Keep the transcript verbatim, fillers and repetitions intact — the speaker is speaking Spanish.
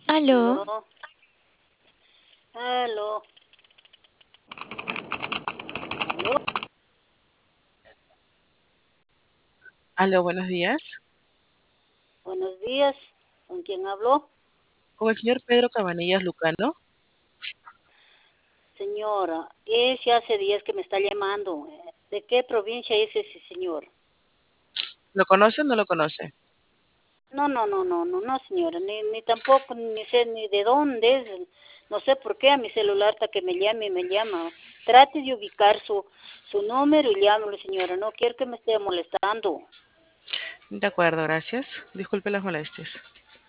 Aló, Aló, aló, aló. aló, buenos días. Buenos días. ¿Con quién habló? Con el señor Pedro Cabanillas Lucano. Señora, ese hace días que me está llamando. ¿De qué provincia es ese señor? ¿Lo conoce o no lo conoce? No, no, no, no, no, no, señora. Ni, ni tampoco, ni sé ni de dónde es. No sé por qué a mi celular hasta que me llame y me llama. Trate de ubicar su, su número y llámelo, señora. No quiero que me esté molestando. De acuerdo, gracias. Disculpe las molestias.